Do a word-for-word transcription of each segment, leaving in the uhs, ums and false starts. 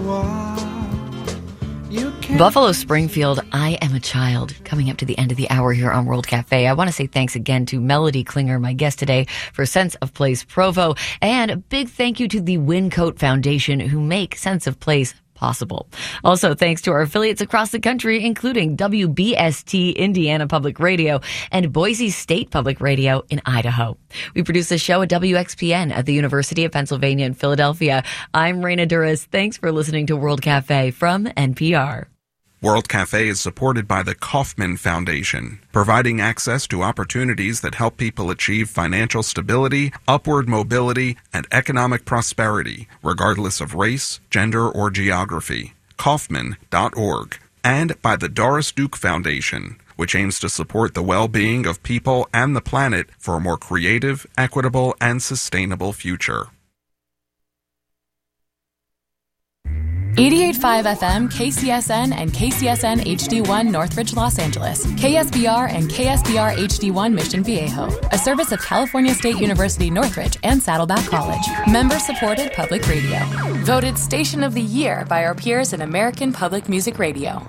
while. You can't Buffalo Springfield, I Am a Child, coming up to the end of the hour here on World Cafe. I want to say thanks again to Melody Klinger, my guest today, for Sense of Place Provo, and a big thank you to the Wincoat Foundation, who make Sense of Place possible. Also, thanks to our affiliates across the country, including W B S T Indiana Public Radio and Boise State Public Radio in Idaho. We produce the show at W X P N at the University of Pennsylvania in Philadelphia. I'm Raina Duras. Thanks for listening to World Cafe from N P R. World Cafe is supported by the Kauffman Foundation, providing access to opportunities that help people achieve financial stability, upward mobility, and economic prosperity, regardless of race, gender, or geography. Kauffman dot org. And by the Doris Duke Foundation, which aims to support the well-being of people and the planet for a more creative, equitable, and sustainable future. eighty-eight point five F M, K C S N, and K C S N H D one Northridge, Los Angeles. K S B R and K S B R H D one Mission Viejo. A service of California State University Northridge and Saddleback College. Member-supported public radio. Voted Station of the Year by our peers in American Public Music Radio.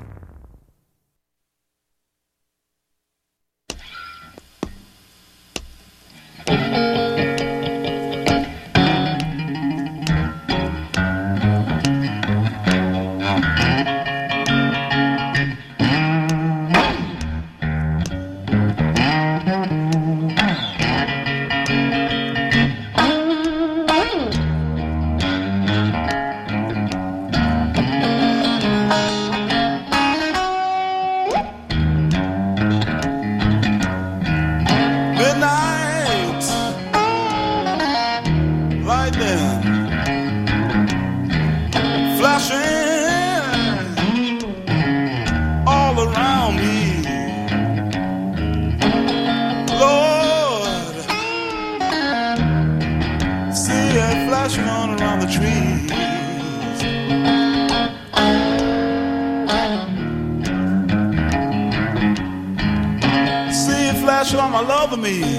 On my love of me.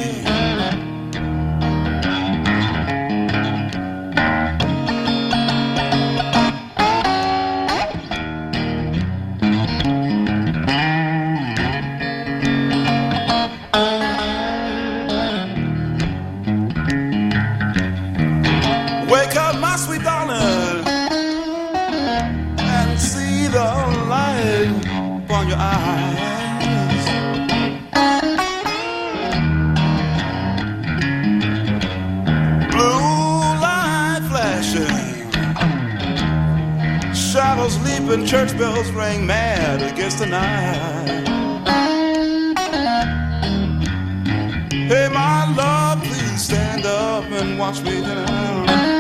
Wake up, my sweet darling, and see the light upon your eyes. Shadows leap and church bells ring mad against the night. Hey, my love, please stand up and watch me tonight.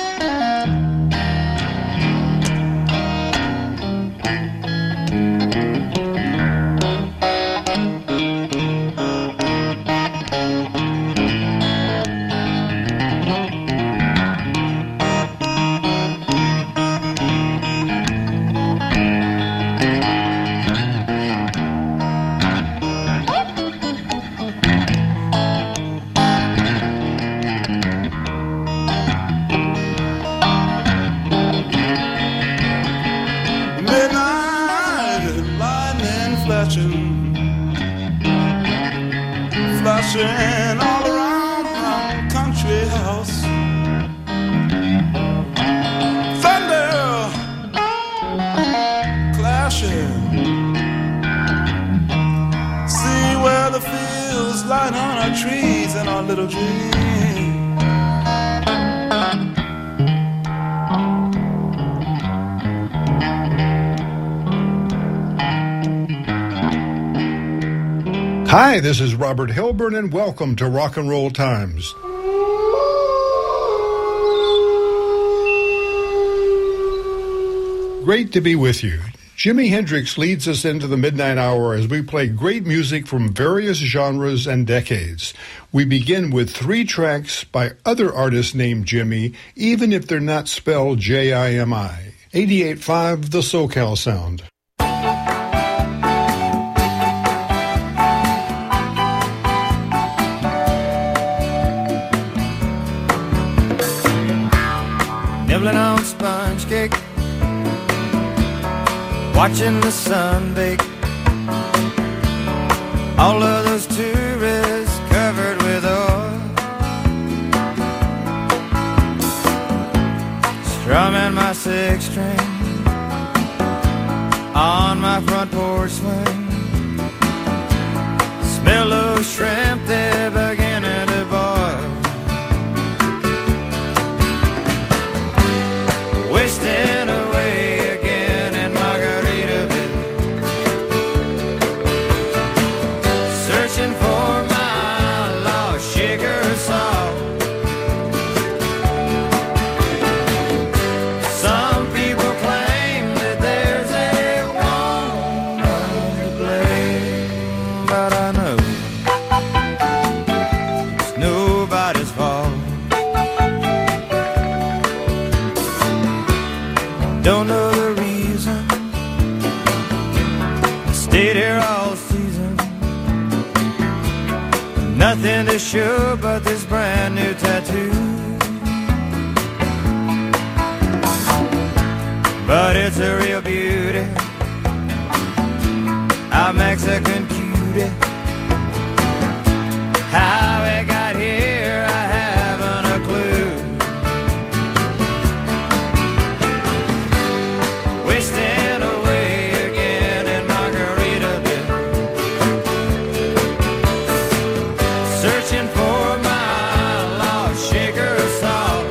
Flashing all around my country house. Thunder clashing. See where the fields line on our trees and our little dreams. Hi, this is Robert Hilburn, and welcome to Rock and Roll Times. Great to be with you. Jimi Hendrix leads us into the midnight hour as we play great music from various genres and decades. We begin with three tracks by other artists named Jimi, even if they're not spelled J I M I. eighty-eight point five, the SoCal Sound. Nibbling on sponge cake, watching the sun bake. All of those tourists covered with oil, strumming my six string on my front porch swing. Smell those shrimp, they're beginning to boil. Wasting away again in Margaritaville, searching for my lost sugar salt. Some people claim that there's a woman to blame, but I know it's nobody's fault. Don't know the reason I stayed here all season. Nothing to show but this brand new tattoo, but it's a real beauty, a Mexican cutie. How it got here, I haven't a clue. Wasting away again in Margaritaville, searching for my lost sugar salt.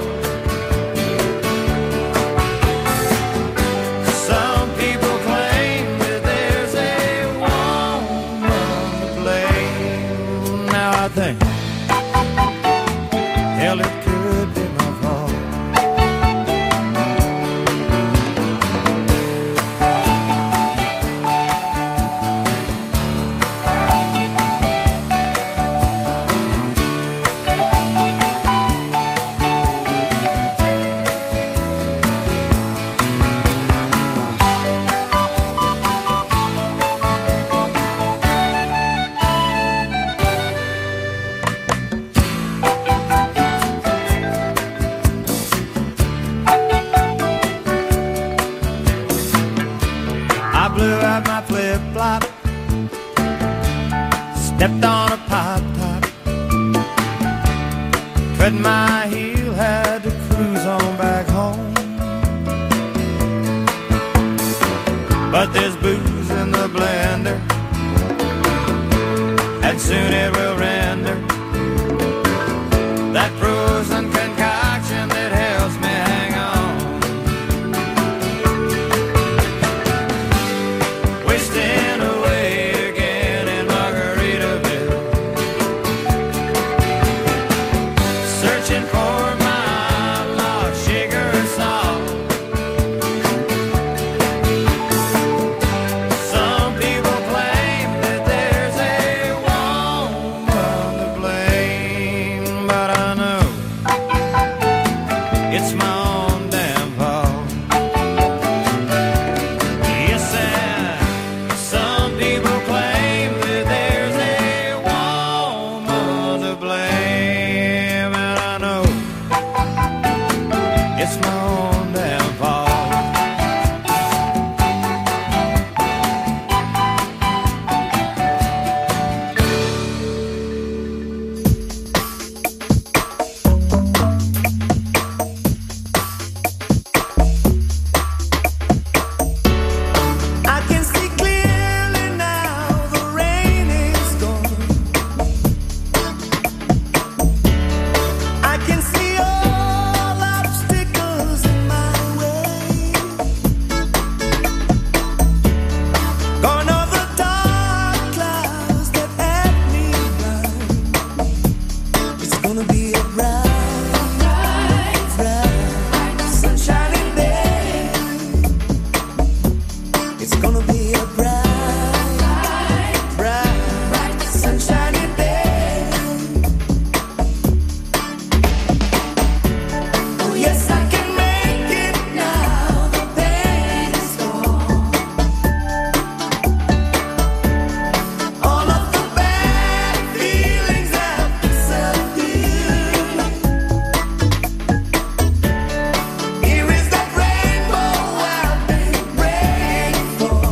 Some people claim that there's a woman to blame. Now I think, hell, it could be my fault. I blew out my flip-flop, stepped on a pop-top, cut my heel, had to cruise on back home. But there's booze in the blender, and soon it will render that frozen concoction that helps me hang on. Wasting away again in Margaritaville, searching for my lost sugar salt. Some people claim that there's a woman to blame, but I know it's my own damn fault. Yes, and some people claim that there's a woman to blame, and I know it's my own damn fault. I can see clearly now, the rain is gone. I can see all obstacles in my way. Gone are the dark clouds that had me blind. It's gonna be a bright, bright, bright, sunshiny day. It's gonna be a bright, bright, bright, sunshiny day. Oh yes, I can make it now. The pain is gone. All of the bad feelings have disappeared. Here is that rainbow I've been praying for.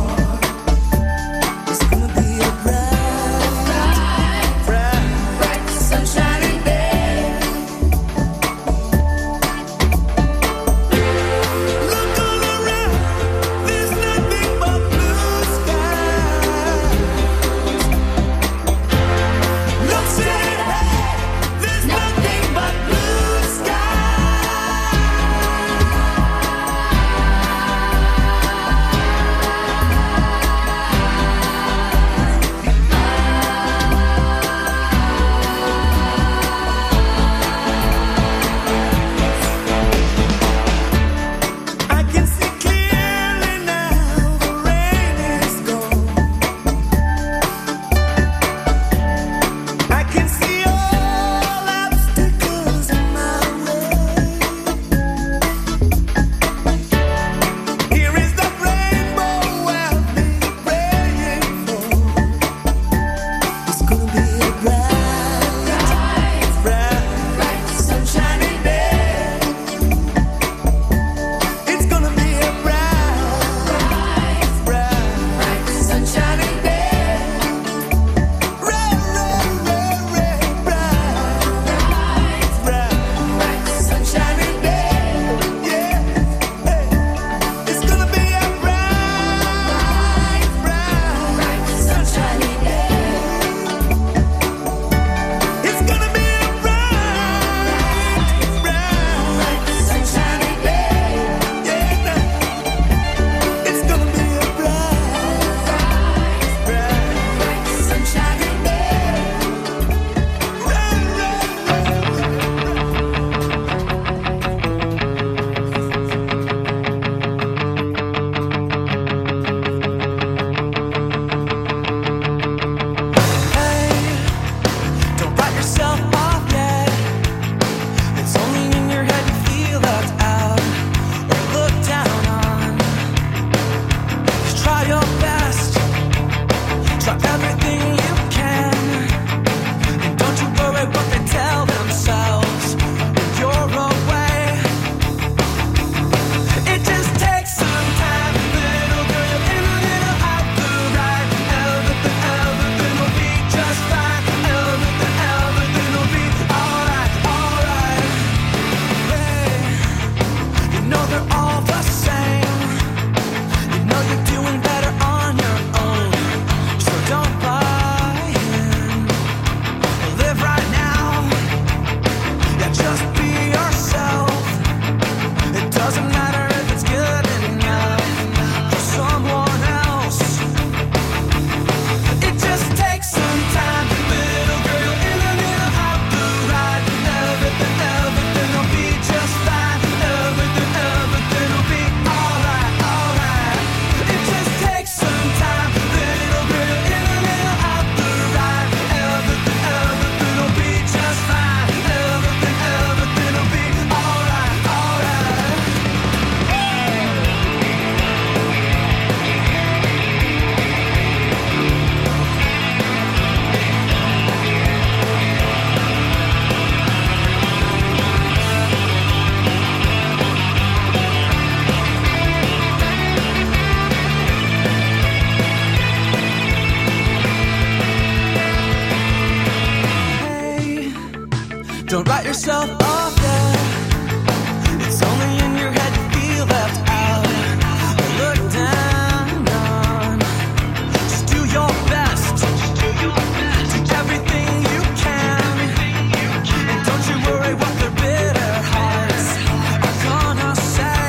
Don't write yourself off yet. It's only in your head you feel left out or looked down on. Just do your best. Do everything you can. And don't you worry what their bitter hearts are gonna say.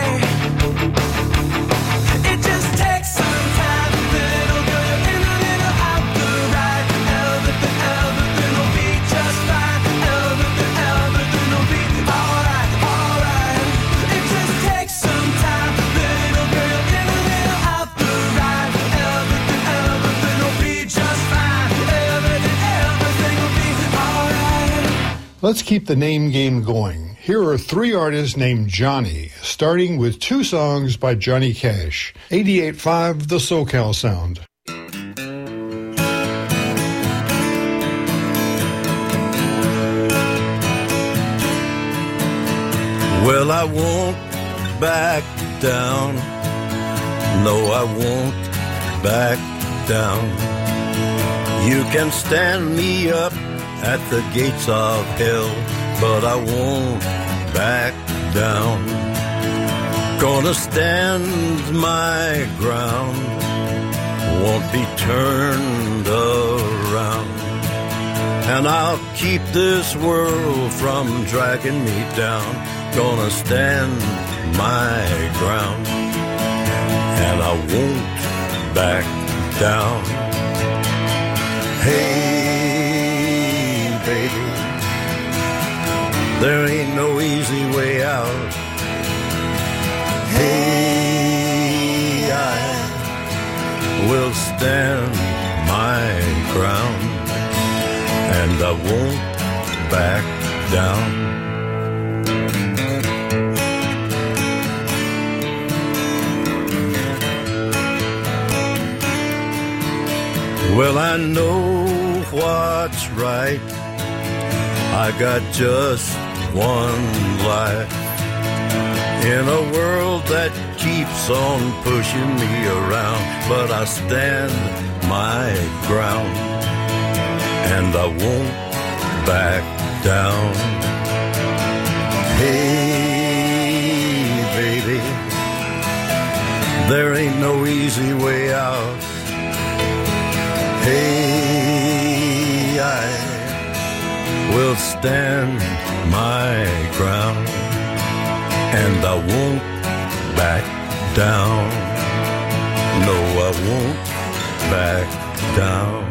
It just takes some time, little girl. You're in a little out the right. Everything, everything will be just fine. Everything, everything will be alright, alright. It just takes some time, little girl. You're in a little out the right. Everything, everything will be just fine. Everything, everything will be alright. Let's keep the name game going. Here are three artists named Johnny, starting with two songs by Johnny Cash. eighty-eight point five The SoCal Sound. Well, I won't back down. No, I won't back down. You can stand me up at the gates of hell, but I won't back down. Gonna stand my ground, won't be turned around. And I'll keep this world from dragging me down. Gonna stand my ground, and I won't back down. Hey, baby, there ain't no easy way out. Hey, I will stand my ground, and I won't back down. Well, I know what's right. I got just one life in a world that keeps on pushing me around, but I stand my ground, and I won't back down. Hey, baby, there ain't no easy way out. Hey, I will stand my ground, and I won't back down. No, I won't back down.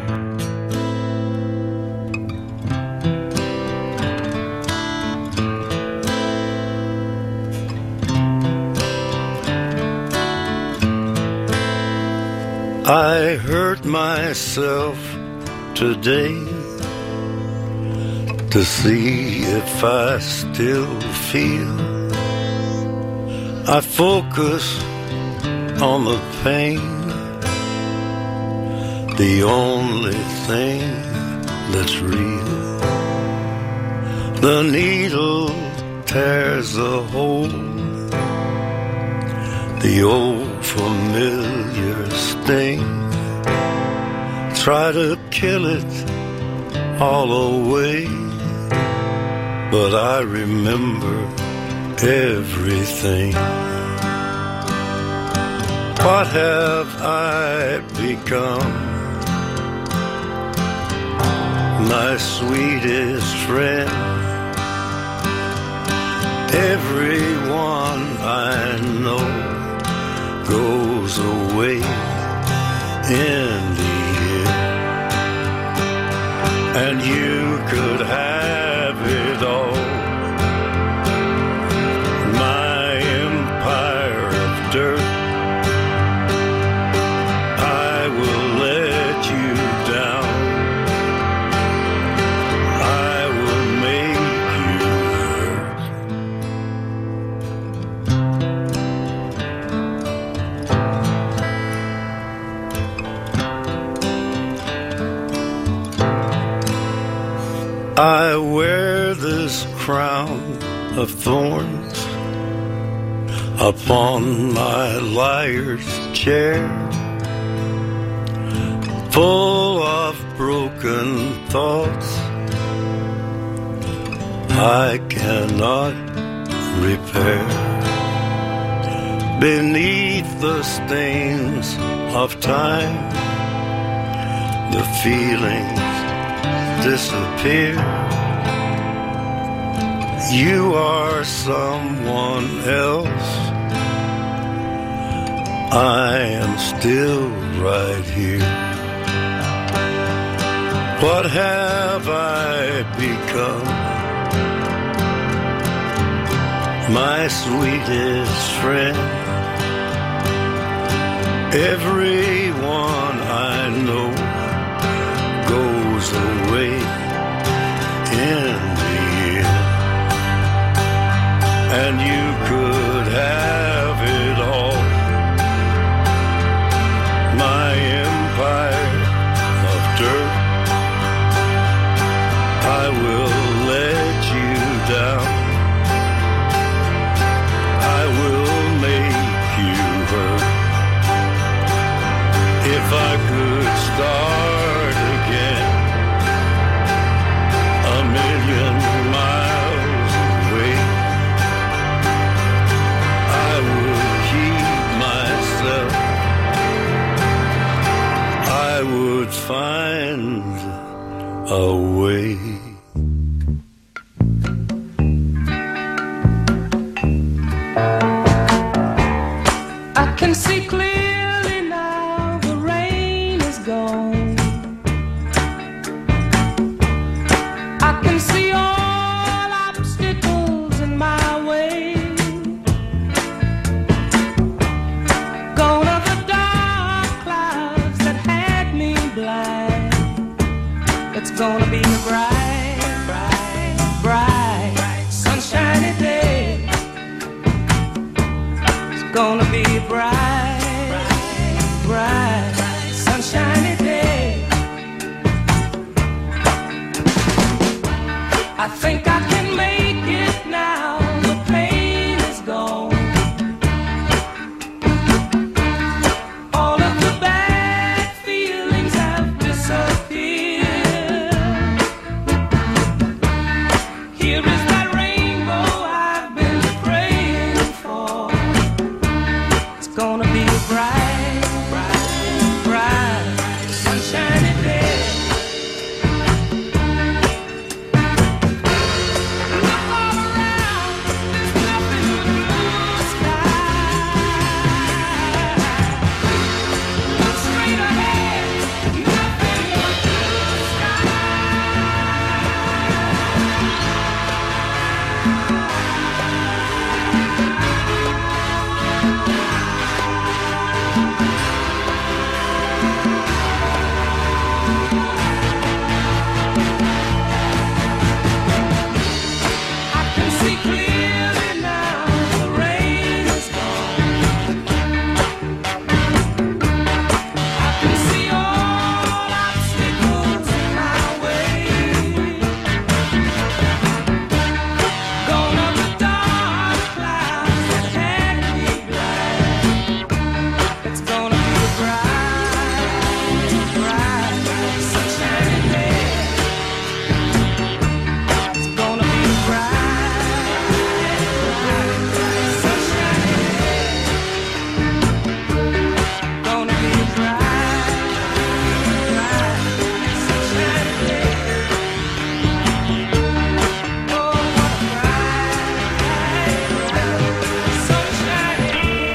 I hurt myself today to see if I still feel. I focus on the pain, the only thing that's real. The needle tears a hole, the old familiar sting. Try to kill it all away, but I remember everything. What have I become? My sweetest friend. Everyone I know goes away in the end, and you could have it all. My empire of dirt, I will let you down. I will make you hurt. I wear this crown of thorns upon my liar's chair, full of broken thoughts I cannot repair. Beneath the stains of time, the feelings disappear. You are someone else. I am still right here. What have I become? My sweetest friend. Everyone I know goes away in the end. And you could have it all. My empire of dirt, I will let you down. I will make you hurt. If I could start again, a million miles away, I would keep myself. I would find a way. I can see clearly now the rain is gone. I can see all obstacles in my way. Gone are the dark clouds that had me blind. It's gonna be a bright, bright, bright, sunshiny day. It's gonna be a bright, bright, sunshiny day. I think I can make it now. The pain is gone. All of the bad feelings have disappeared. Here is that rainbow I've been praying for. It's gonna be a bright, bright, bright, sunshiny day. Look all around, there's nothing but blue sky. Look straight ahead, nothing but blue sky. I can see clearly now the rain is gone. I can see all obstacles in my way. Gone are the dark clouds that had me blind. It's gonna be a bright, bright, sunshiny day. It's gonna be a bright, bright, sunshiny day. Gonna be a bright, bright, sunshiny day. Oh, what a bright, bright, sunshiny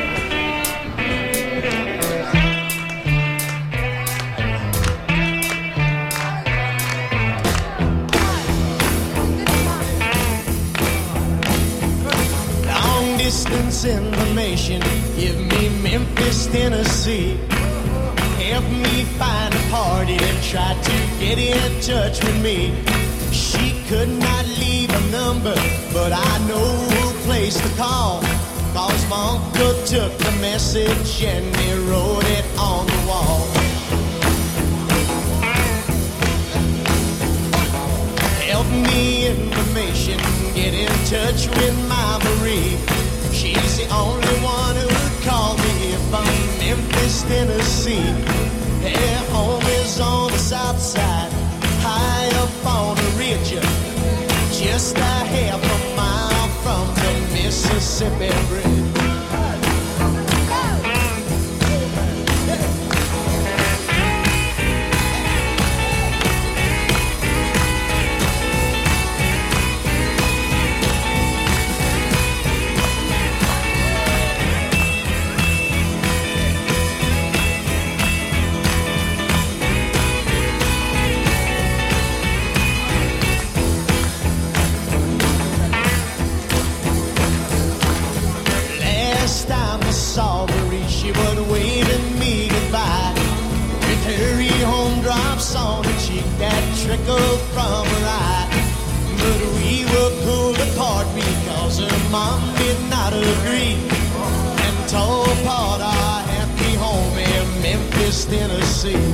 Long distance information, give me Memphis, Tennessee. Help me find a party that tried to get in touch with me. She could not leave a number, but I know a place to call. Cause my uncle took the message and he wrote it on the wall. Help me information, get in touch with my Marie. She's the only one who would call me if I'm in Memphis, Tennessee. Her home is on the south side, high up on the ridge, just ahead Mississippi Bridge. She was waving me goodbye with her home drops on her cheek that trickled from her eye. But we were pulled apart because her mom did not agree and tore apart our happy home in Memphis, Tennessee.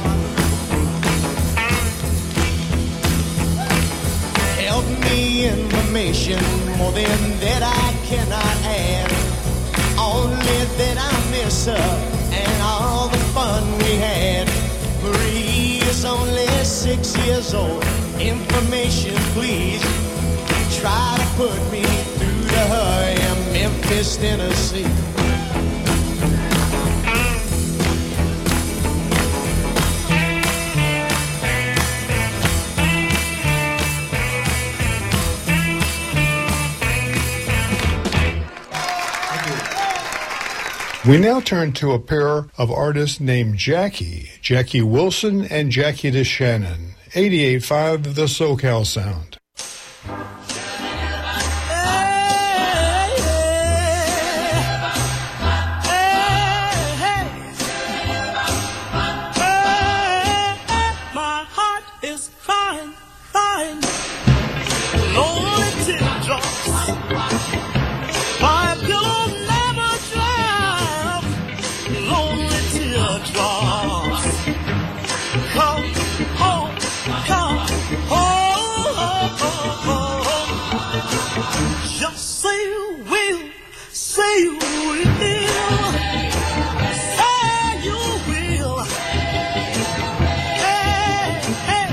Help me information, more than that I cannot add. Only that I miss her and all the fun we had. Marie is only six years old. Information, please. Try to put me through to her in Memphis, Tennessee. We now turn to a pair of artists named Jackie, Jackie Wilson and Jackie DeShannon, eighty-eight point five The SoCal Sound. My heart is crying, crying, lonely teardrops. My pillow never dry, lonely teardrops. Come home, come home, just say you will, say you will, say you will. Hey, hey.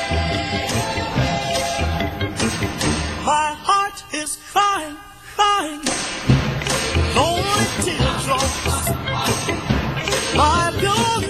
My heart is crying, crying, lonely teardrops. My pillow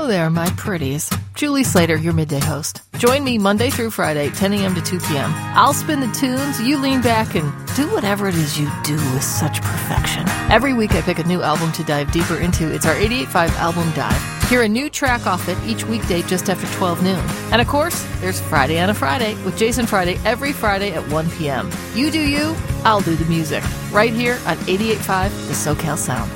there, my pretties. Julie Slater, your midday host. Join me Monday through Friday, ten a.m. to two p.m. I'll spin the tunes, you lean back and do whatever it is you do with such perfection. Every week I pick a new album to dive deeper into. It's our eighty-eight point five Album Dive. Hear a new track off it each weekday just after twelve noon. And of course, there's Friday on a Friday with Jason Friday every Friday at one p.m. You do you, I'll do the music. Right here on eighty-eight point five The SoCal Sound.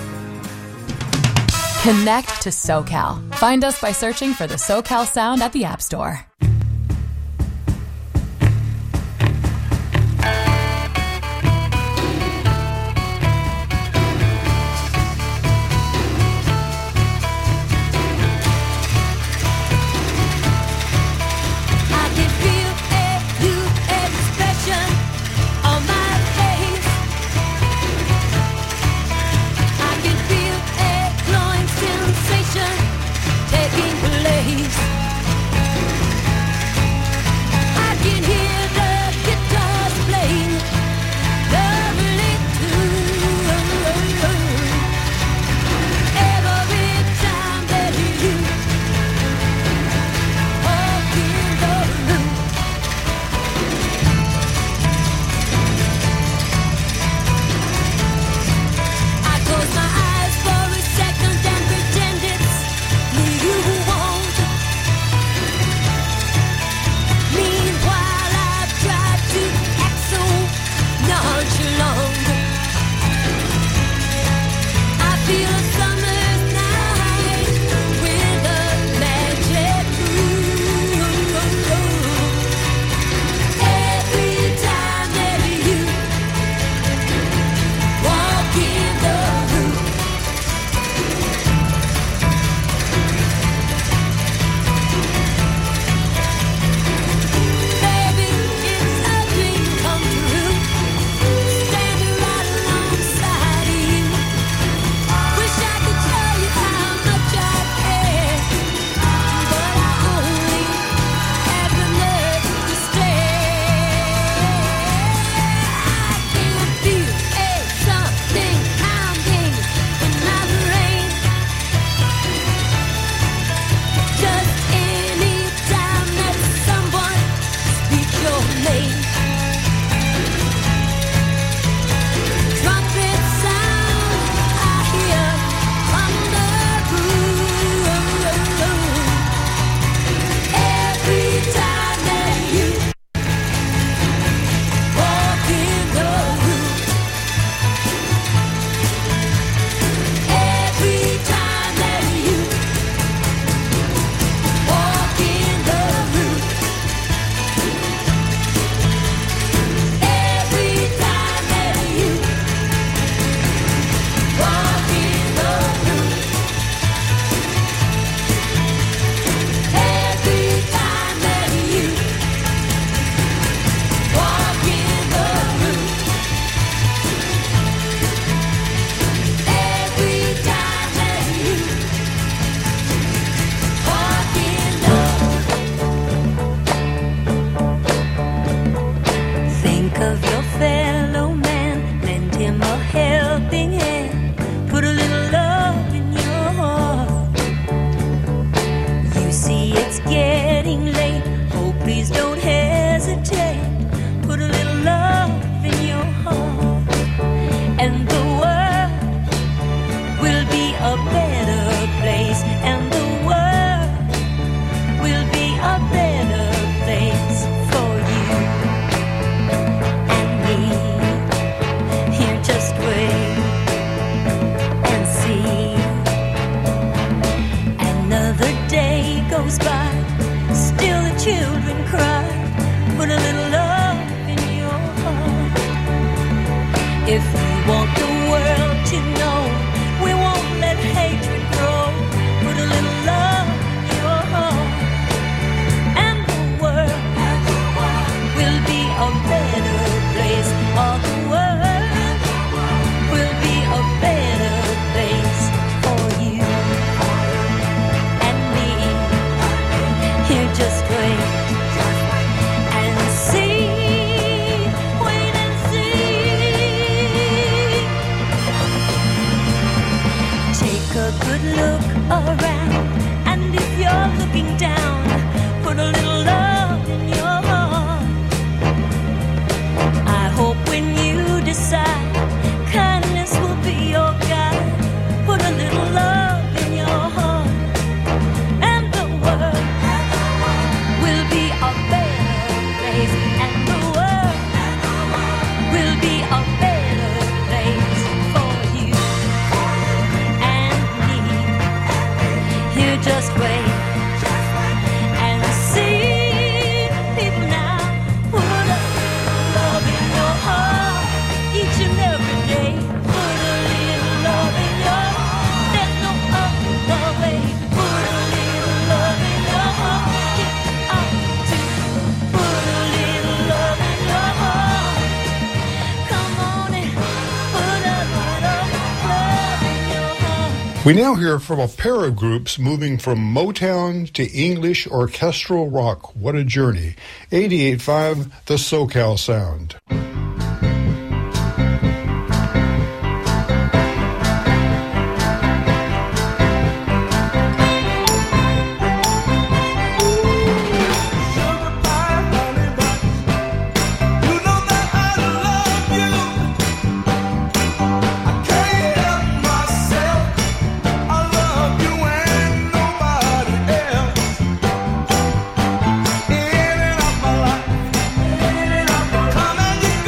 Connect to SoCal. Find us by searching for the SoCal Sound at the App Store. Taking place. If we want the world to know, we won't let hatred grow. Put a little love in your heart, and the world will be a better place. All the world will be a better place for you and me. Here, just wait. Just wait and see people now. Put a little love in your heart each and every day. Put a little love in your heart. There's no other way. Put a little love in your heart. Get out to put a little love in your heart. Come on and put a little love in your heart. We now hear from a pair of groups moving from Motown to English orchestral rock. What a journey. eighty-eight point five, the SoCal Sound. Come and get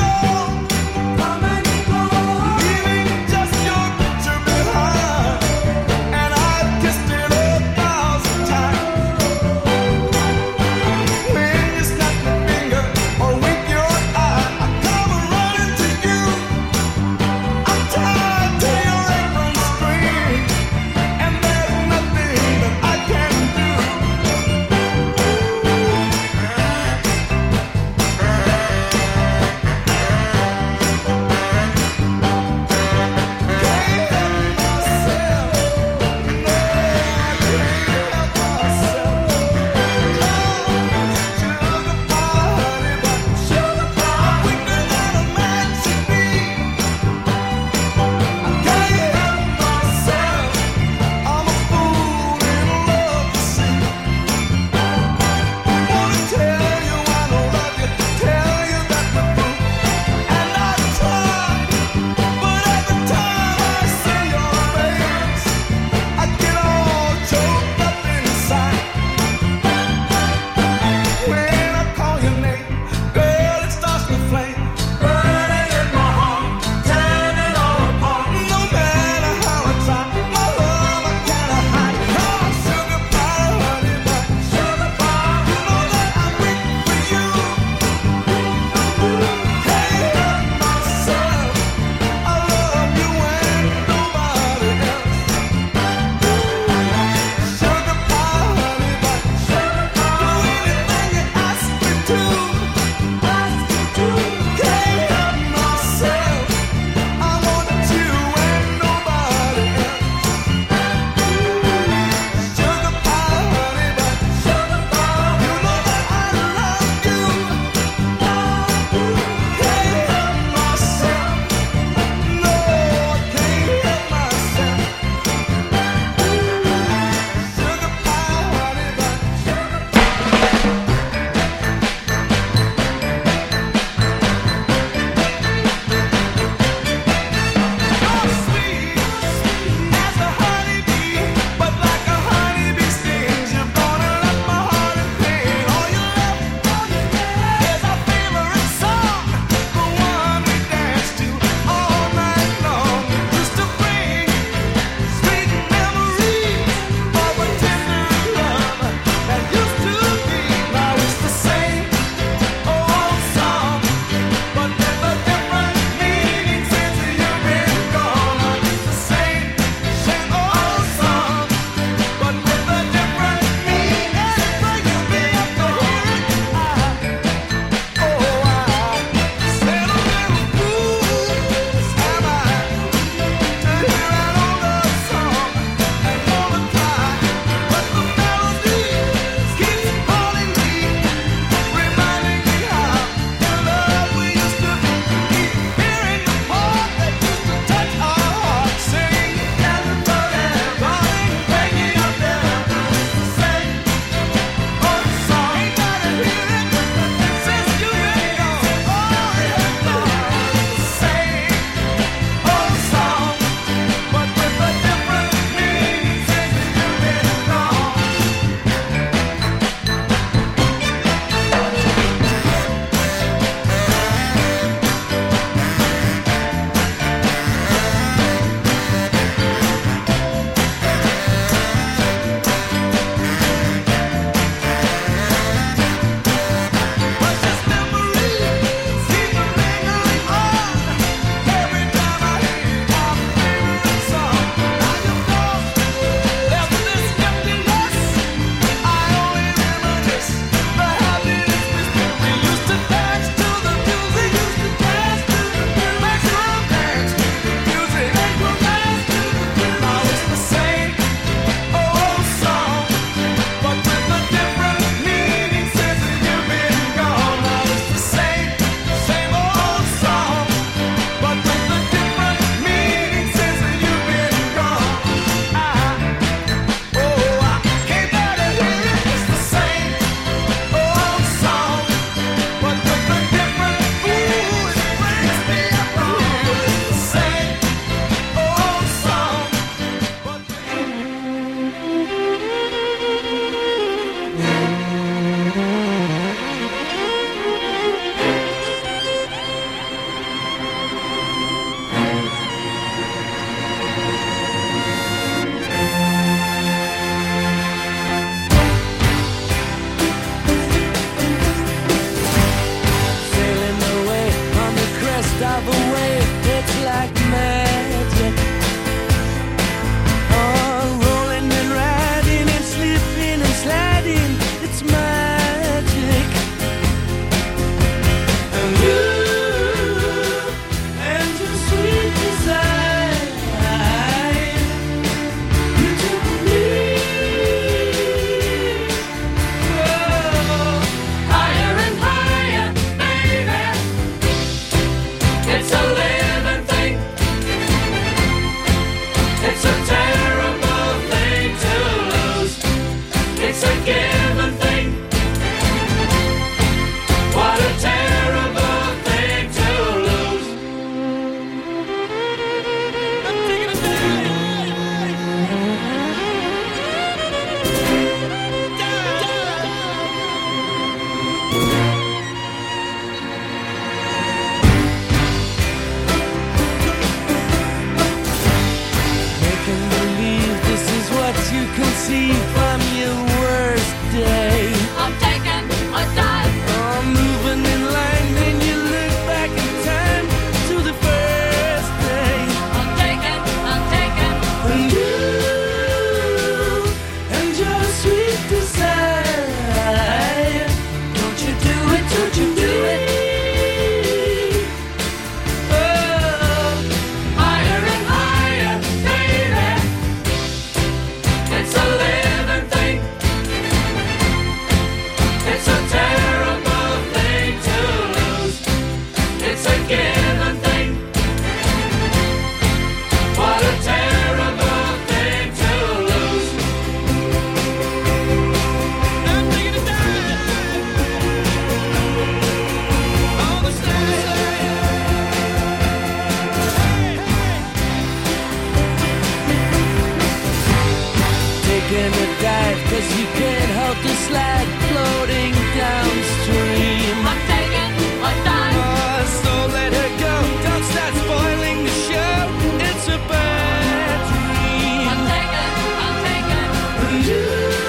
alright, cause you can't help the slide floating downstream. I'm taking my time. Oh, so let her go. Don't start spoiling the show. It's a bad dream. I'm taking, I'm taking you.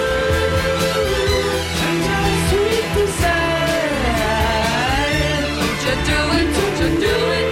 And your sweet desire. Don't you do it, don't you do it.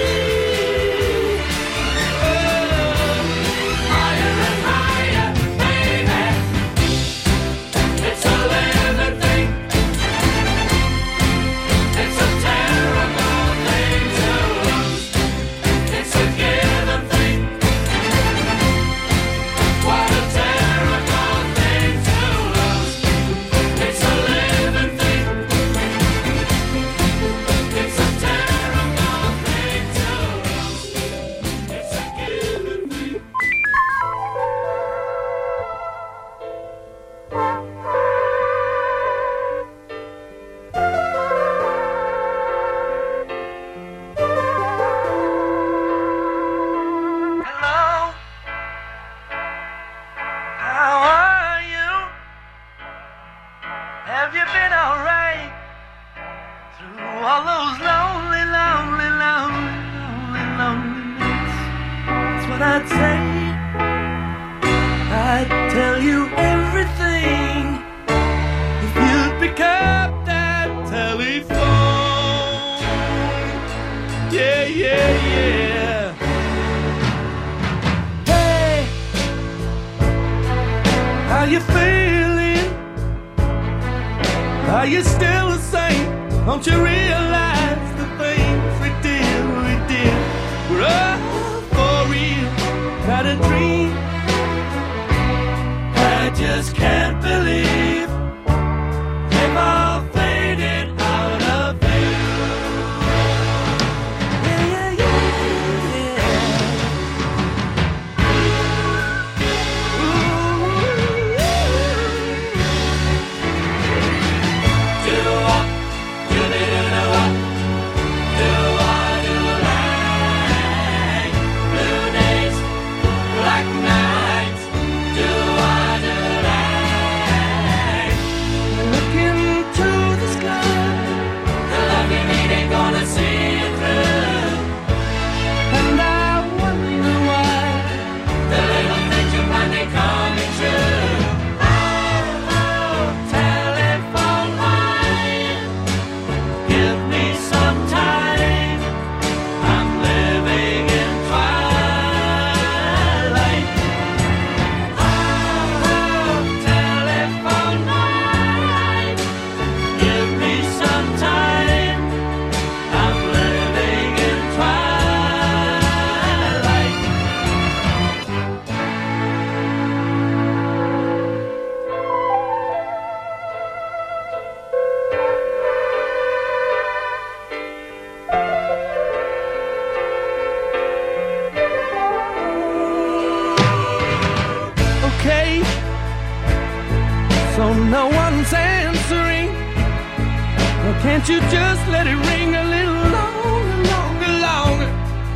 Can't you just let it ring a little longer, longer, longer?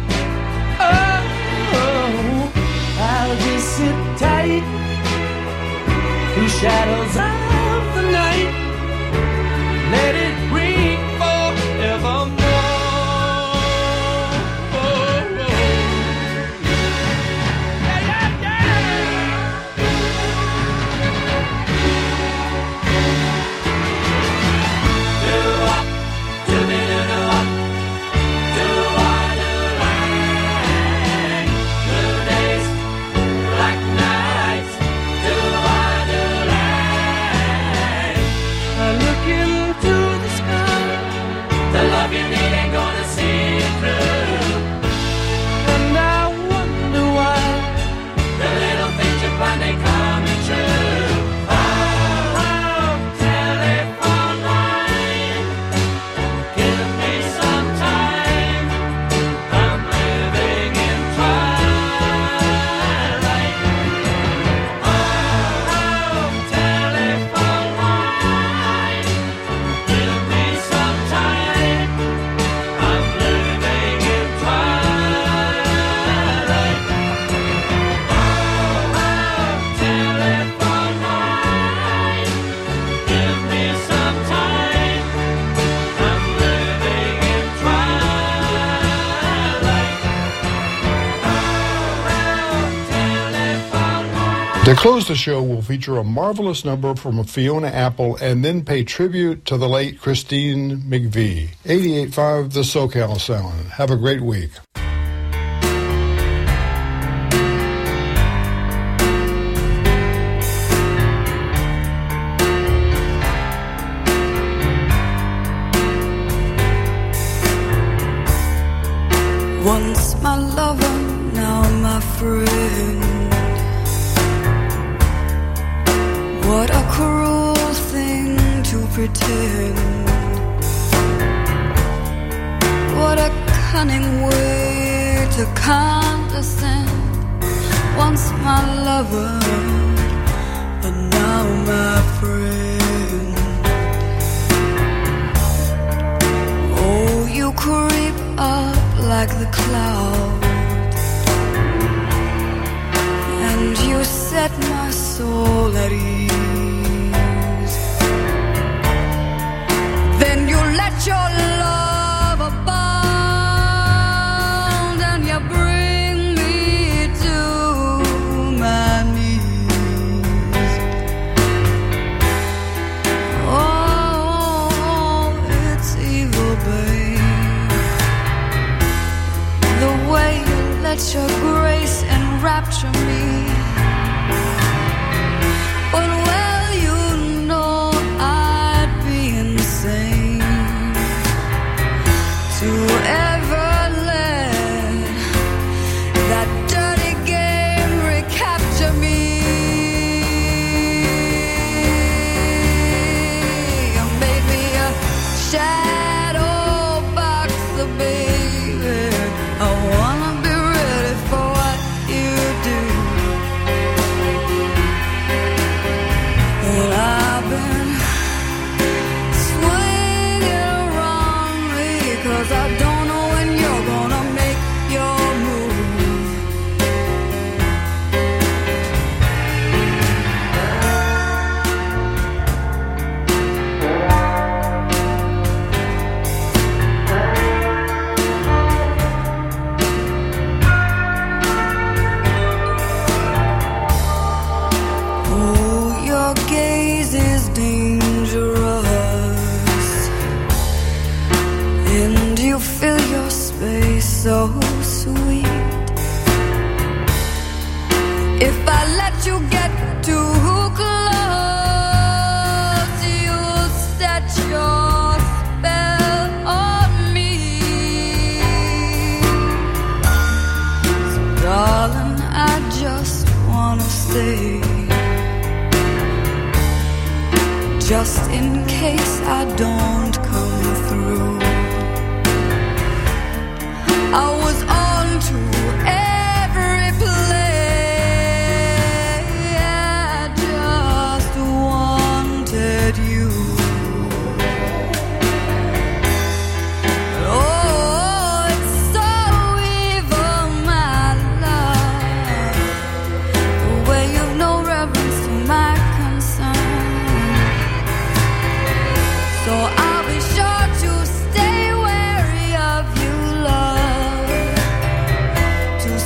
Oh, I'll just sit tight through shadows of the night. Let it ring forevermore. Blue days, black nights, do I do life? To close the show, we'll feature a marvelous number from Fiona Apple and then pay tribute to the late Christine McVie. eighty-eight point five The SoCal Sound. Have a great week. Once my lover, now my friend. What a cruel thing to pretend. What a cunning way to condescend. Once my lover, but now my friend. Oh, you creep up like the clouds, and you set my soul at ease. Then you let your love abound, and you bring me to my knees. Oh, it's evil, babe, the way you let your grace enrapture me. But well, you know I'd be insane to ever let that dirty game recapture me. You made me a shadow boxer, baby. I wanna be ready for what you do. And I've been swinging around me, 'cause I don't know when you're gonna make your move. Oh, your gaze is dangerous, and you fill your space so sweet. If I let you get too close, you'll set your spell on me. So darling, I just wanna stay, just in case I don't come through. I was on to every play, I just wanted you. Oh, it's so evil, my love, the way you've no reverence to my concern. So I'll be sure to stay wary of you, love, to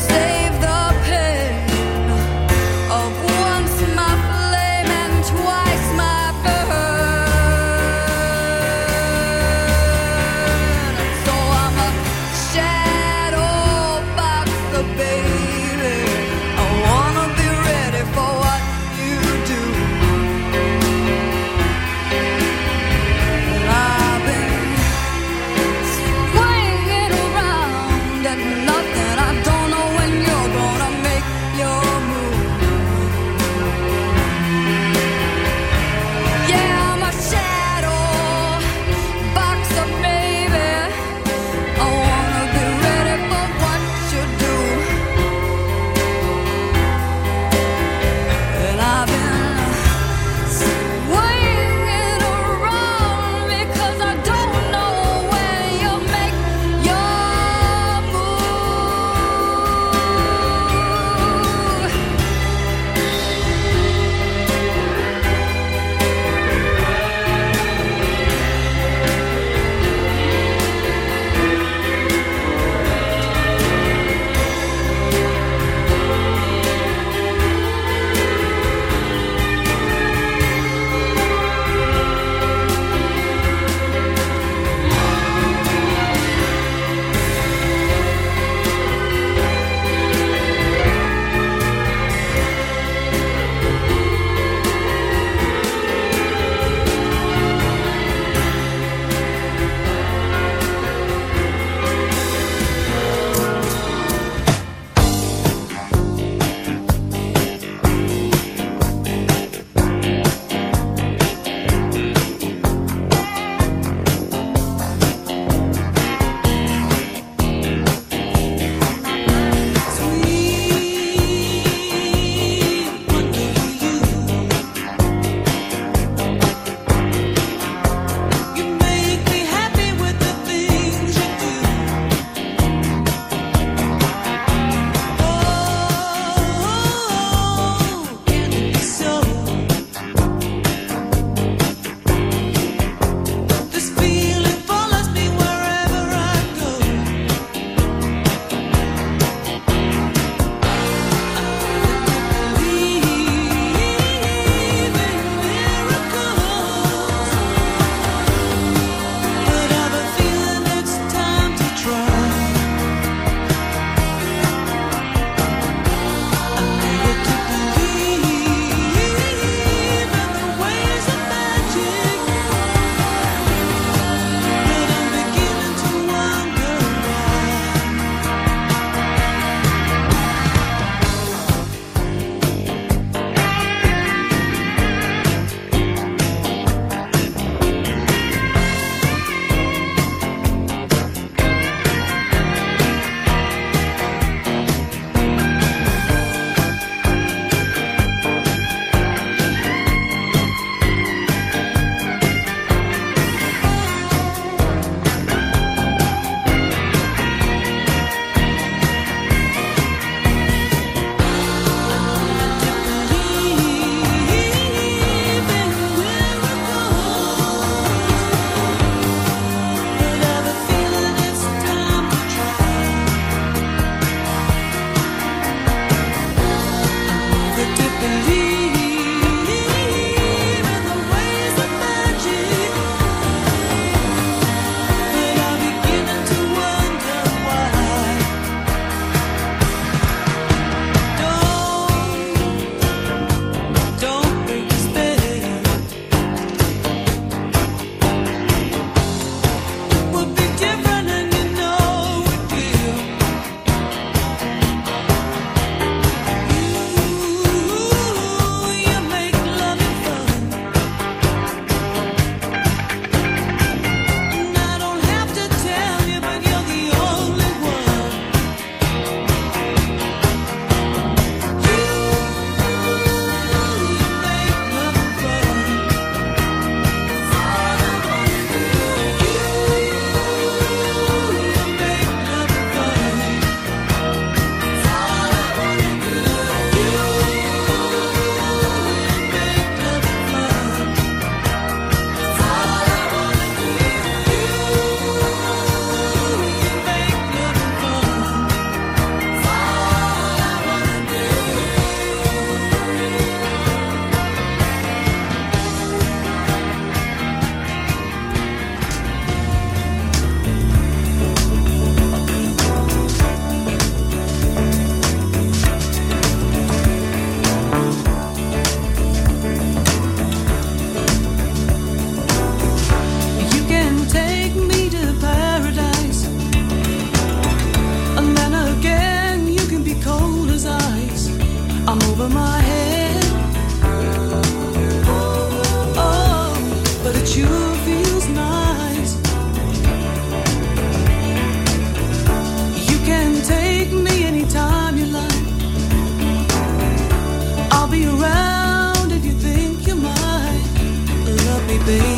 baby.